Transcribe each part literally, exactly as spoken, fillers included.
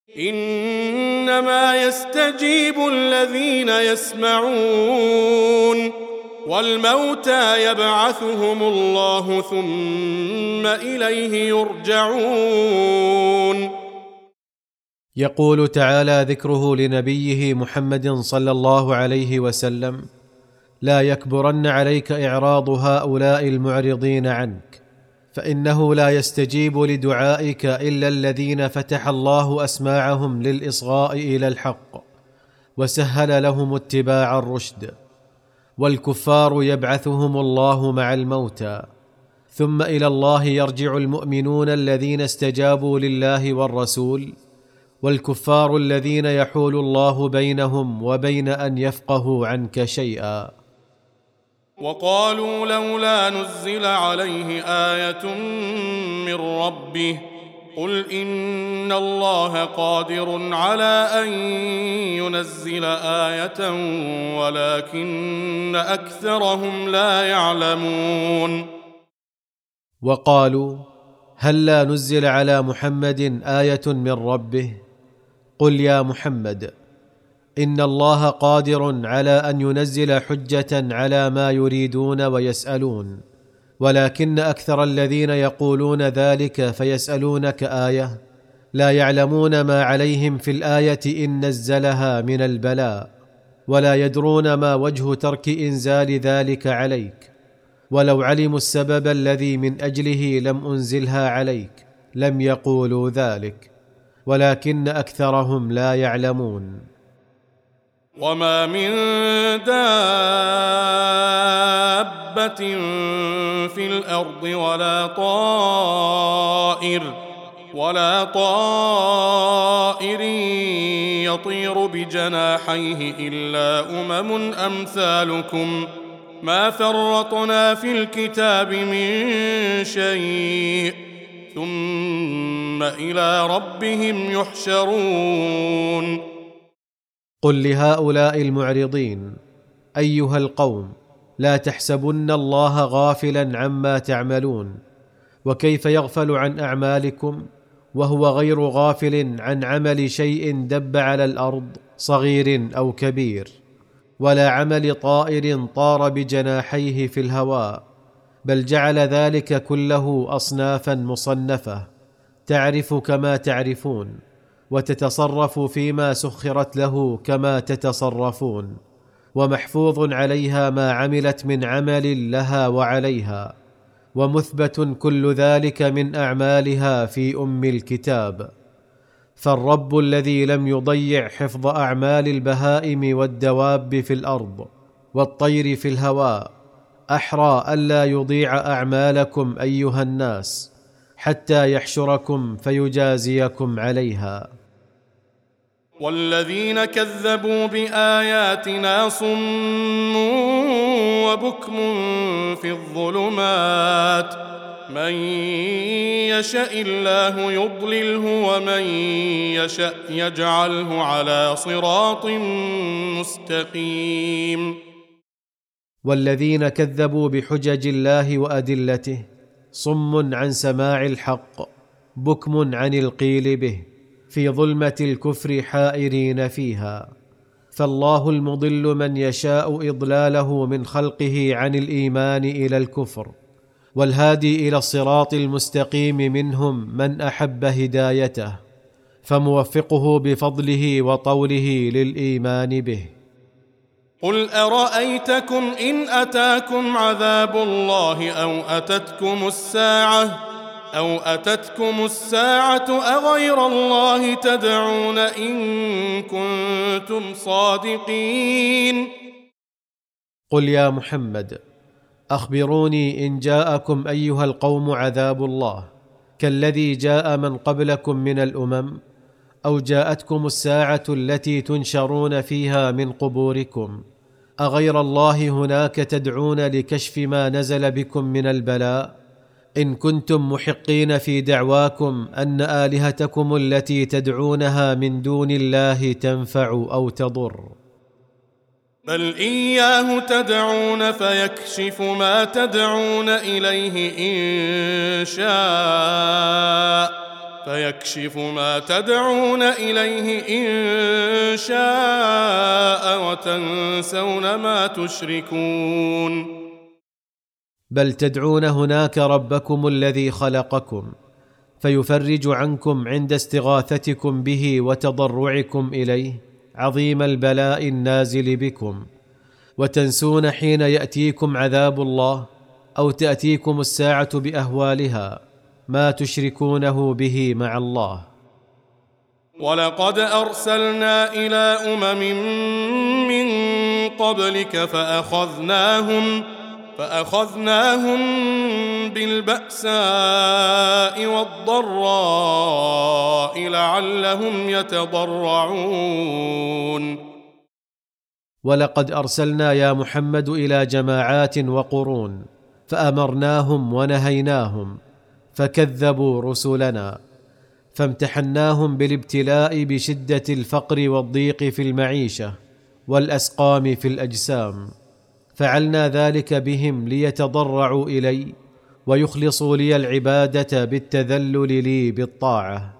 إنما يستجيب الذين يسمعون والموتى يبعثهم الله ثم إليه يرجعون. يقول تعالى ذكره لنبيه محمد صلى الله عليه وسلم: لا يكبرن عليك إعراض هؤلاء المعرضين عنك، فإنه لا يستجيب لدعائك إلا الذين فتح الله أسماعهم للإصغاء إلى الحق وسهل لهم اتباع الرشد. والكفار يبعثهم الله مع الموتى، ثم إلى الله يرجع المؤمنون الذين استجابوا لله والرسول، والكفار الذين يحول الله بينهم وبين أن يفقهوا عنك شيئا. وقالوا لولا نزل عليه آية من ربه قل إن الله قادر على أن ينزل آية ولكن أكثرهم لا يعلمون. وقالوا هلا نزل على محمد آية من ربه قل يا محمد إن الله قادر على أن ينزل حجة على ما يريدون ويسألون، ولكن أكثر الذين يقولون ذلك فيسألونك آية لا يعلمون ما عليهم في الآية إن نزلها من البلاء، ولا يدرون ما وجه ترك إنزال ذلك عليك، ولو علموا السبب الذي من أجله لم أنزلها عليك لم يقولوا ذلك، ولكن أكثرهم لا يعلمون. وما من دابة في الأرض ولا طائر ولا طائر يطير بجناحيه إلا أمم أمثالكم ما فرطنا في الكتاب من شيء ثم إلى ربهم يحشرون. قل لهؤلاء المعرضين: أيها القوم، لا تحسبن الله غافلا عما تعملون، وكيف يغفل عن أعمالكم وهو غير غافل عن عمل شيء دب على الأرض صغير أو كبير، ولا عمل طائر طار بجناحيه في الهواء، بل جعل ذلك كله أصنافا مصنفة تعرف كما تعرفون، وتتصرف فيما سخرت له كما تتصرفون، ومحفوظ عليها ما عملت من عمل لها وعليها، ومثبت كل ذلك من أعمالها في أم الكتاب. فالرب الذي لم يضيع حفظ أعمال البهائم والدواب في الأرض والطير في الهواء أحرى ألا يضيع أعمالكم أيها الناس حتى يحشركم فيجازيكم عليها. والذين كذبوا بآياتنا صم وبكم في الظلمات من يشاء الله يضلله ومن يشاء يجعله على صراط مستقيم. والذين كذبوا بحجج الله وأدلته صم عن سماع الحق بكم عن القيل به في ظلمة الكفر حائرين فيها. فالله المضل من يشاء إضلاله من خلقه عن الإيمان إلى الكفر، والهادي إلى الصراط المستقيم منهم من أحب هدايته، فموفقه بفضله وطوله للإيمان به. قل أرأيتكم إن أتاكم عذاب الله أو أتتكم الساعة أو أتتكم الساعة أغير الله تدعون إن كنتم صادقين. قل يا محمد أخبروني إن جاءكم أيها القوم عذاب الله كالذي جاء من قبلكم من الأمم، أو جاءتكم الساعة التي تنشرون فيها من قبوركم، أغير الله هناك تدعون لكشف ما نزل بكم من البلاء؟ إن كنتم محقين في دعواكم أن آلهتكم التي تدعونها من دون الله تنفع أو تضر. بل إياه تدعون فيكشف ما تدعون إليه إن شاء فيكشف ما تدعون إليه إن شاء وتنسون ما تشركون. بل تدعون هناك ربكم الذي خلقكم فيفرج عنكم عند استغاثتكم به وتضرعكم إليه عظيم البلاء النازل بكم، وتنسون حين يأتيكم عذاب الله أو تأتيكم الساعة بأهوالها ما تشركونه به مع الله. ولقد أرسلنا إلى أمم من قبلك فأخذناهم فأخذناهم بالبأساء والضراء لعلهم يتضرعون. ولقد أرسلنا يا محمد إلى جماعات وقرون فأمرناهم ونهيناهم فكذبوا رسلنا، فامتحناهم بالابتلاء بشدة الفقر والضيق في المعيشة والأسقام في الأجسام، فعلنا ذلك بهم ليتضرعوا إلي ويخلصوا لي العبادة بالتذلل لي بالطاعة.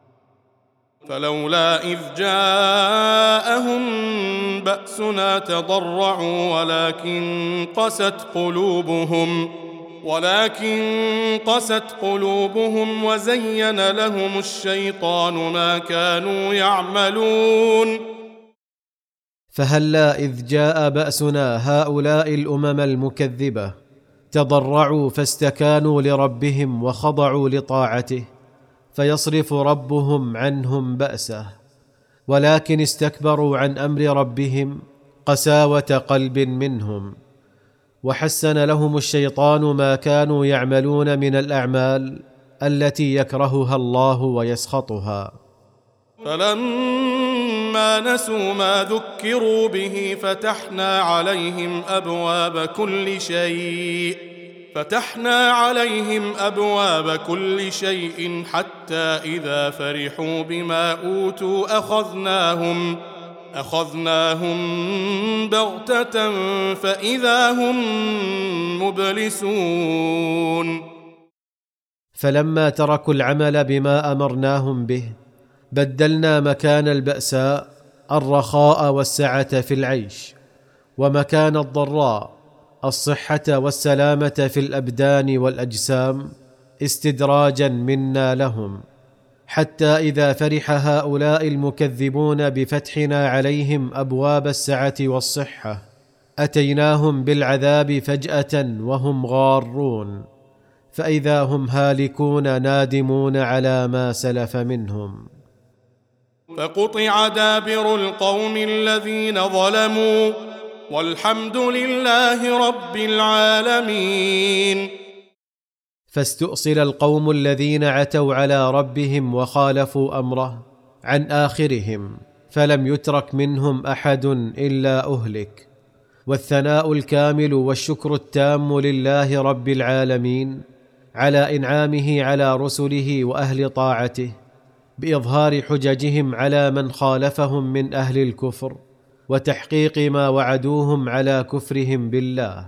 فلولا إذ جاءهم بأسنا تضرعوا ولكن قست قلوبهم ولكن قست قلوبهم وزين لهم الشيطان ما كانوا يعملون. فهلا إذ جاء بأسنا هؤلاء الأمم المكذبة تضرعوا فاستكانوا لربهم وخضعوا لطاعته فيصرف ربهم عنهم بأسه، ولكن استكبروا عن أمر ربهم قساوة قلب منهم، وحسن لهم الشيطان ما كانوا يعملون من الأعمال التي يكرهها الله ويسخطها. فلما نسوا ما ذكروا به فتحنا عليهم أبواب كل شيء فتحنا عليهم أبواب كل شيء حتى إذا فرحوا بما أوتوا أخذناهم أخذناهم بغتة فإذا هم مبلسون. فلما تركوا العمل بما أمرناهم به بدلنا مكان البأساء الرخاء والسعة في العيش، ومكان الضراء الصحة والسلامة في الأبدان والأجسام استدراجا منا لهم، حتى إذا فرح هؤلاء المكذبون بفتحنا عليهم أبواب السعة والصحة أتيناهم بالعذاب فجأة وهم غارون، فإذا هم هالكون نادمون على ما سلف منهم. فقطع دابر القوم الذين ظلموا والحمد لله رب العالمين. فاستؤصل القوم الذين عتوا على ربهم وخالفوا أمره عن آخرهم، فلم يترك منهم أحد إلا أهلك. والثناء الكامل والشكر التام لله رب العالمين على إنعامه على رسله وأهل طاعته بإظهار حججهم على من خالفهم من أهل الكفر وتحقيق ما وعدوهم على كفرهم بالله.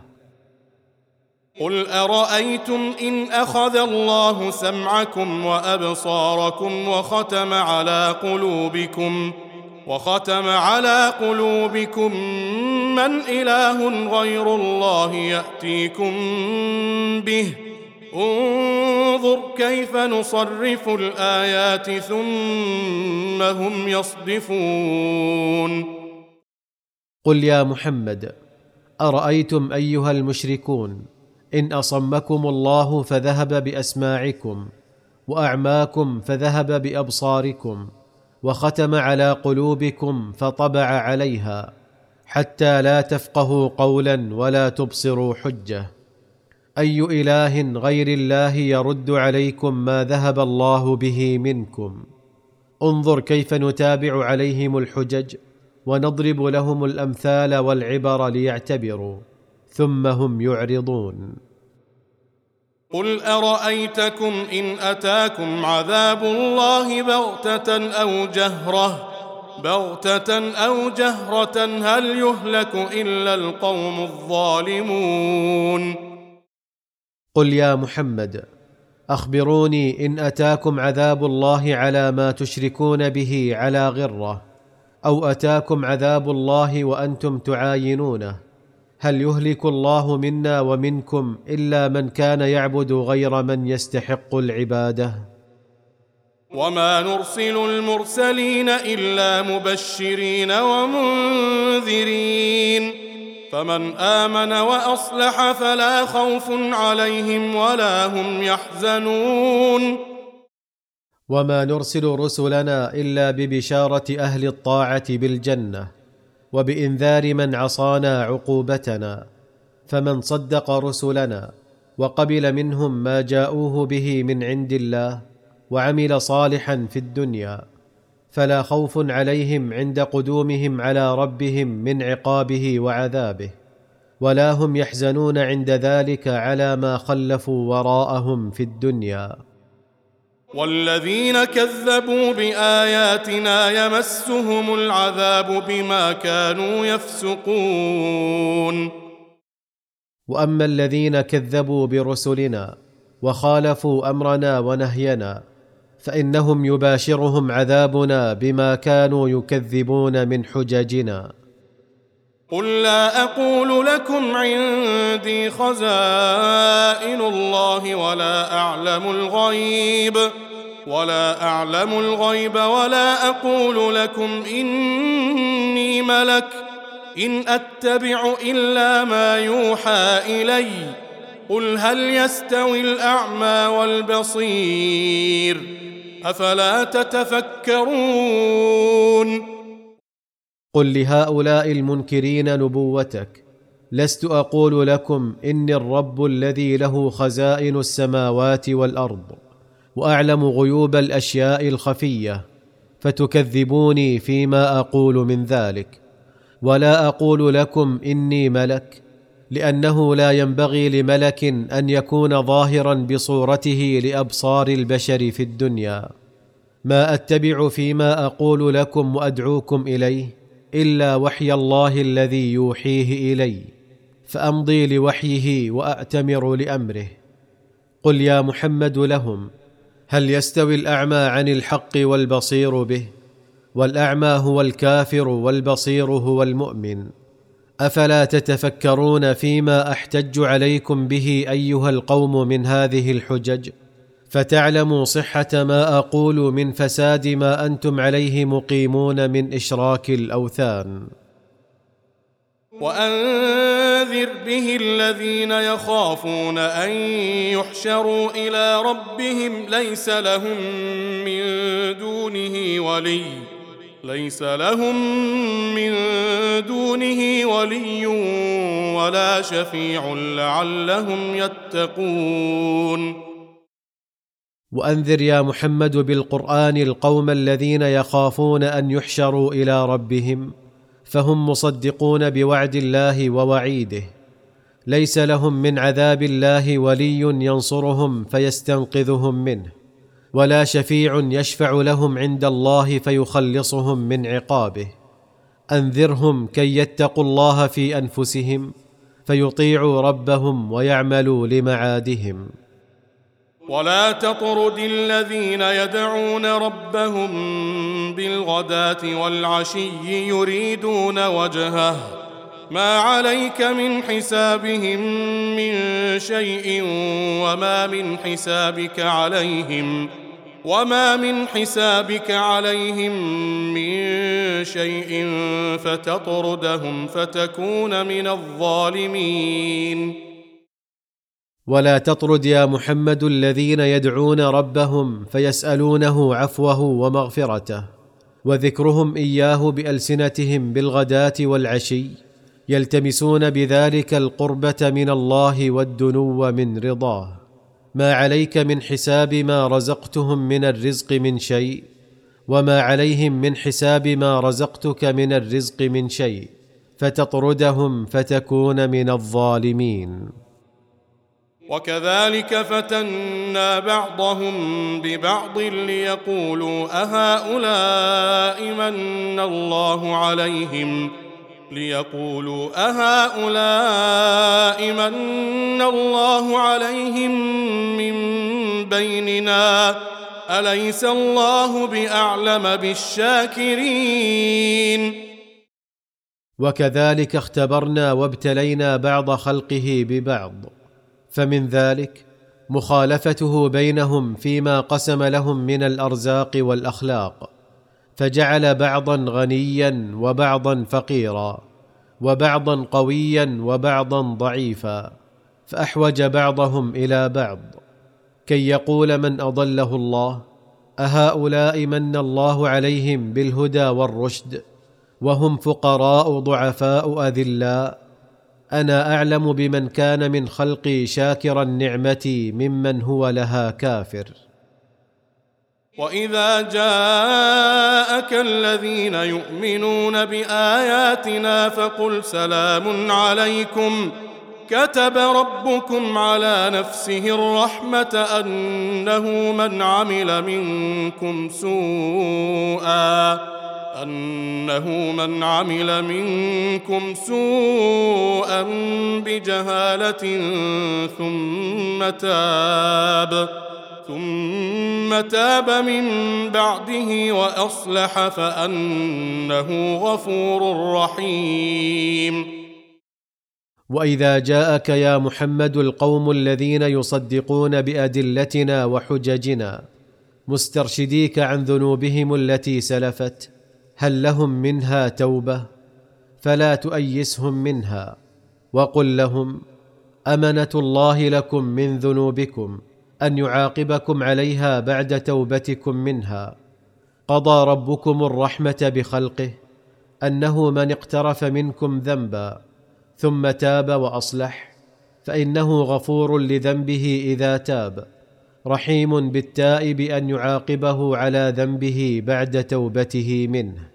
قل أرأيتم إن أخذ الله سمعكم وأبصاركم وختم على قلوبكم وختم على قلوبكم من إله غير الله يأتيكم به انظر كيف نصرف الآيات ثم هم يصدفون. قل يا محمد أرأيتم أيها المشركون إن أصمكم الله فذهب بأسماعكم وأعماكم فذهب بأبصاركم وختم على قلوبكم فطبع عليها حتى لا تفقهوا قولا ولا تبصروا حجة، أي إله غير الله يرد عليكم ما ذهب الله به منكم؟ انظر كيف نتابع عليهم الحجج ونضرب لهم الأمثال والعبر ليعتبروا ثم هم يعرضون. قل أرأيتكم إن أتاكم عذاب الله بغتة أو جهرة بغتة أو جهرة هل يهلك إلا القوم الظالمون. قل يا محمد اخبروني ان اتاكم عذاب الله على ما تشركون به على غره، او اتاكم عذاب الله وانتم تعاينونه، هل يهلك الله منا ومنكم الا من كان يعبد غير من يستحق العباده؟ وما نرسل المرسلين الا مبشرين ومنذرين، فمن امن واصلح فلا خوف عليهم ولا هم يحزنون. وما نرسل رسلنا الا ببشاره اهل الطاعه بالجنه، وبانذار من عصانا عقوبتنا، فمن صدق رسلنا وقبل منهم ما جاءوه به من عند الله وعمل صالحا في الدنيا، فلا خوف عليهم عند قدومهم على ربهم من عقابه وعذابه، ولا هم يحزنون عند ذلك على ما خلفوا وراءهم في الدنيا. والذين كذبوا بآياتنا يمسهم العذاب بما كانوا يفسقون. واما الذين كذبوا برسلنا وخالفوا امرنا ونهينا فانهم يباشرهم عذابنا بما كانوا يكذبون من حججنا. قل لا اقول لكم عندي خزائن الله ولا اعلم الغيب ولا اعلم الغيب ولا اقول لكم اني ملك ان اتبع الا ما يوحى الي قل هل يستوي الاعمى والبصير افلا تتفكرون. قل لهؤلاء المنكرين نبوتك لست اقول لكم اني الرب الذي له خزائن السماوات والارض واعلم غيوب الاشياء الخفيه فتكذبوني فيما اقول من ذلك، ولا اقول لكم اني ملك لانه لا ينبغي لملك ان يكون ظاهرا بصورته لابصار البشر في الدنيا. ما اتبع فيما اقول لكم وادعوكم اليه الا وحي الله الذي يوحيه الي، فامضي لوحيه واتمر لامره. قل يا محمد لهم هل يستوي الاعمى عن الحق والبصير به؟ والاعمى هو الكافر والبصير هو المؤمن. افلا تتفكرون فيما احتج عليكم به ايها القوم من هذه الحجج، فتعلموا صحه ما اقول من فساد ما انتم عليه مقيمون من اشراك الاوثان. وانذر به الذين يخافون ان يحشروا الى ربهم ليس لهم من دونه ولي ليس لهم من دونه ولي ولا شفيع لعلهم يتقون. وانذر يا محمد بالقرآن القوم الذين يخافون ان يحشروا الى ربهم فهم مصدقون بوعد الله ووعيده، ليس لهم من عذاب الله ولي ينصرهم فيستنقذهم منه، ولا شفيع يشفع لهم عند الله فيخلصهم من عقابه. انذرهم كي يتقوا الله في انفسهم فيطيعوا ربهم ويعملوا لمعادهم. ولا تطرد الذين يدعون ربهم بالغداة والعشي يريدون وجهه ما عليك من حسابهم من شيء وما من حسابك عليهم وما من حسابك عليهم من شيء فتطردهم فتكون من الظالمين. ولا تطرد يا محمد الذين يدعون ربهم فيسألونه عفوه ومغفرته، وذكرهم إياه بألسنتهم بالغداة والعشي يلتمسون بذلك القربة من الله والدنو من رضاه. ما عليك من حساب ما رزقتهم من الرزق من شيء، وما عليهم من حساب ما رزقتك من الرزق من شيء، فتطردهم فتكون من الظالمين. وكذلك فتنا بعضهم ببعض ليقولوا أهؤلاء من الله عليهم ليقولوا أهؤلاء من الله عليهم من بيننا أليس الله بأعلم بالشاكرين. وكذلك اختبرنا وابتلينا بعض خلقه ببعض، فمن ذلك مخالفته بينهم فيما قسم لهم من الأرزاق والأخلاق، فجعل بعضا غنيا وبعضا فقيرا، وبعضا قويا وبعضا ضعيفا، فأحوج بعضهم إلى بعض، كي يقول من أضله الله أهؤلاء من الله عليهم بالهدى والرشد وهم فقراء ضعفاء أذلاء، أنا أعلم بمن كان من خلقي شاكرا نعمتي ممن هو لها كافر. وإذا جاءك الذين يؤمنون بآياتنا فقل سلام عليكم كتب ربكم على نفسه الرحمة أنه من عمل منكم سوءا أنه من عمل منكم سوءا بجهالة ثم تاب ثم تاب من بعده وأصلح فأنه غفور رحيم. وإذا جاءك يا محمد القوم الذين يصدقون بأدلتنا وحججنا مسترشديك عن ذنوبهم التي سلفت، هل لهم منها توبة؟ فلا تؤيسهم منها، وقل لهم أمنة الله لكم من ذنوبكم أن يعاقبكم عليها بعد توبتكم منها. قضى ربكم الرحمة بخلقه أنه من اقترف منكم ذنبا ثم تاب وأصلح فإنه غفور لذنبه إذا تاب، رحيم بالتائب أن يعاقبه على ذنبه بعد توبته منه.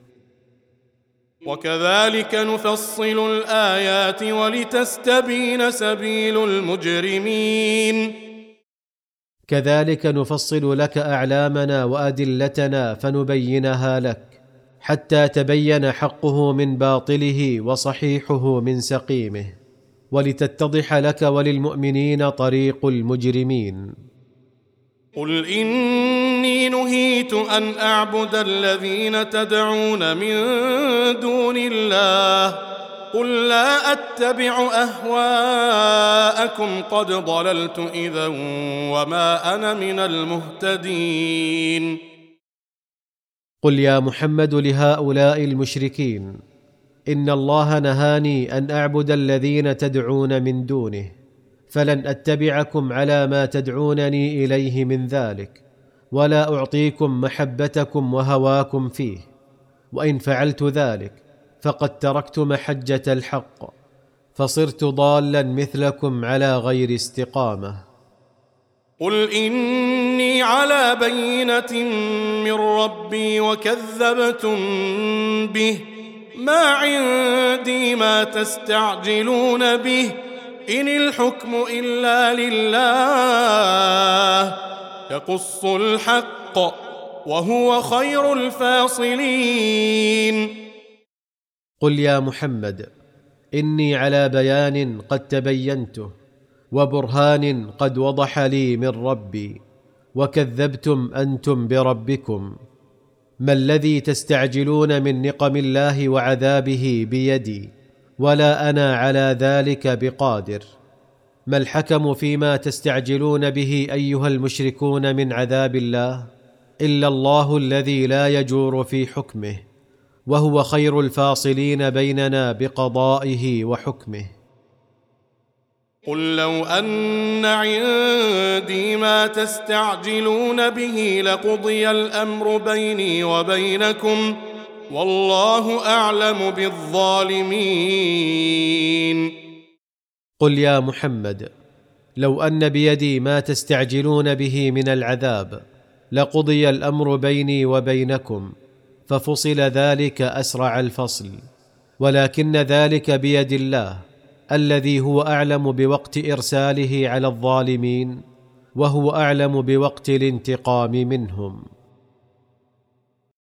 وكذلك نفصل الآيات ولتستبين سبيل المجرمين. كذلك نفصل لك أعلامنا وأدلتنا فنبينها لك حتى تبين حقه من باطله وصحيحه من سقيمه، ولتتضح لك وللمؤمنين طريق المجرمين. قل إني نهيت أن أعبد الذين تدعون من دون الله قل لا أتبع أهواءكم قد ضللت إذا وما أنا من المهتدين. قل يا محمد لهؤلاء المشركين إن الله نهاني أن أعبد الذين تدعون من دونه، فلن أتبعكم على ما تدعونني إليه من ذلك، ولا أعطيكم محبتكم وهواكم فيه، وإن فعلت ذلك فقد تركت محجة الحق، فصرت ضالا مثلكم على غير استقامة. قل إني على بينة من ربي وكذبتم به ما عندي ما تستعجلون به إن الحكم إلا لله يقص الحق وهو خير الفاصلين. قل يا محمد إني على بيان قد تبينته وبرهان قد وضح لي من ربي، وكذبتم أنتم بربكم. ما الذي تستعجلون من نقم الله وعذابه بيدي، ولا أنا على ذلك بقادر. ما الحكم فيما تستعجلون به أيها المشركون من عذاب الله إلا الله الذي لا يجور في حكمه، وهو خير الفاصلين بيننا بقضائه وحكمه. قل لو أن عندي ما تستعجلون به لقضي الأمر بيني وبينكم والله أعلم بالظالمين. قل يا محمد لو أن بيدي ما تستعجلون به من العذاب لقضي الأمر بيني وبينكم، ففصل ذلك أسرع الفصل، ولكن ذلك بيد الله الذي هو أعلم بوقت إرساله على الظالمين، وهو أعلم بوقت الانتقام منهم.